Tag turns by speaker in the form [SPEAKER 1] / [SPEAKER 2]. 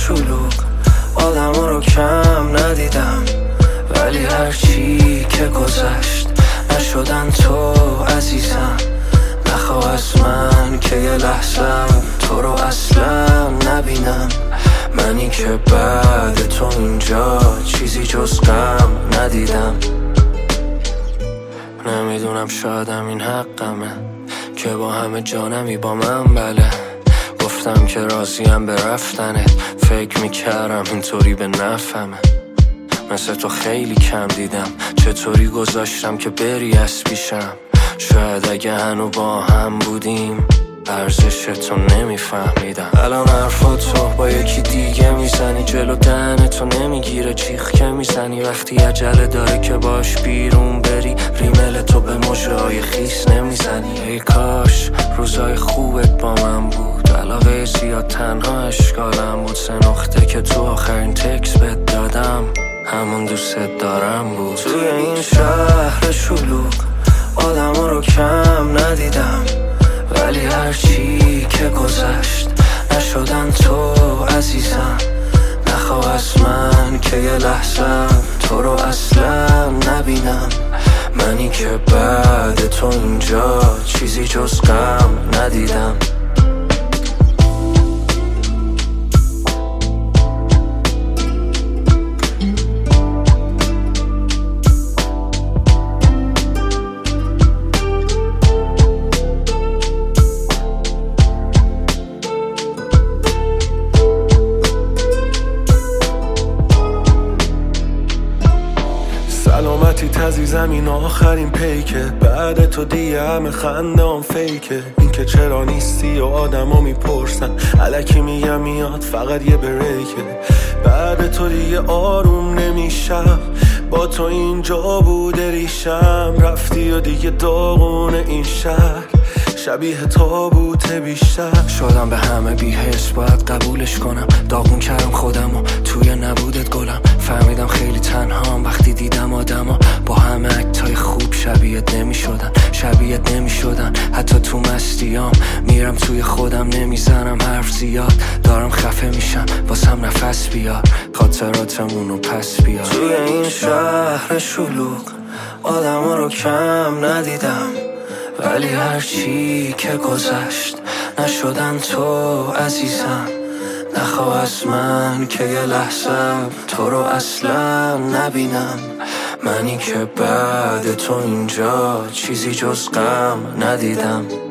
[SPEAKER 1] شلوغ آدما رو کم ندیدم، ولی هرچی که گذشت نشدن تو عزیزم. نخواه از من که یه لحظه تو رو اصلا نبینم، منی که بعد تو اینجا چیزی جز غم ندیدم. نمیدونم شایدم این حقمه که با همه جانمی با من، بله گفتم که راضیم به رفتنت، فکر میکردم اینطوری به نفهمه. مثل تو خیلی کم دیدم، چطوری گذاشتم که بری از پیشم. شاید اگه هنو با هم بودیم ارزش تو نمیفهمیدم. الان حرفاتو با یکی دیگه میزنی، جلو دهنتو نمیگیره چیخ که میزنی. وقتی عجله داره که باش بیرون بری، ریمل تو به مژه‌های خیس نمیزنی. ای کاش روزای خوبت با من بود، علاقه زیاد تنها اشکالم بود. 3 نقطه که تو آخرین تکس بهت دادم همون دوست دارم بود. توی این شهر شلوغ آدما رو کم ندیدم، ولی هرچی که گذشت نشدن تو عزیزم. نخواه از من که یه لحظه تو رو اصلا نبینم، منی که بعد تو اینجا چیزی جز غم ندیدم.
[SPEAKER 2] سلامتی تزیزم این آخرین پیکه، بعد تو دیگه همه خنده هم فیکه. این که چرا نیستی و آدم ها میپرسن، الکی میگم میاد فقط یه بریکه. بعد تو دیگه آروم نمیشم، با تو اینجا بوده ریشم. رفتی و دیگه داغونه این شهر، شبیه تابوت بیشتر.
[SPEAKER 1] شدم به همه بی‌حس باید قبولش کنم، داغون کردم خودمو توی نبودت گلم. فهمیدم خیلی تنهام وقتی دیدم آدما با همه اکتای خوب شبیهت نمیشدن. حتی تو مستیام میرم توی خودم، نمیزنم حرف زیاد، دارم خفه میشم واسم نفس بیار، خاطراتمونو پس بیار. توی این شهر شلوغ آدما رو کم ندیدم، ولی هرچی که گذشت نشدن تو عزیزم. نخواه از من که یه لحظه تو رو اصلا نبینم، منی که بعد تو اینجا چیزی جز غم ندیدم.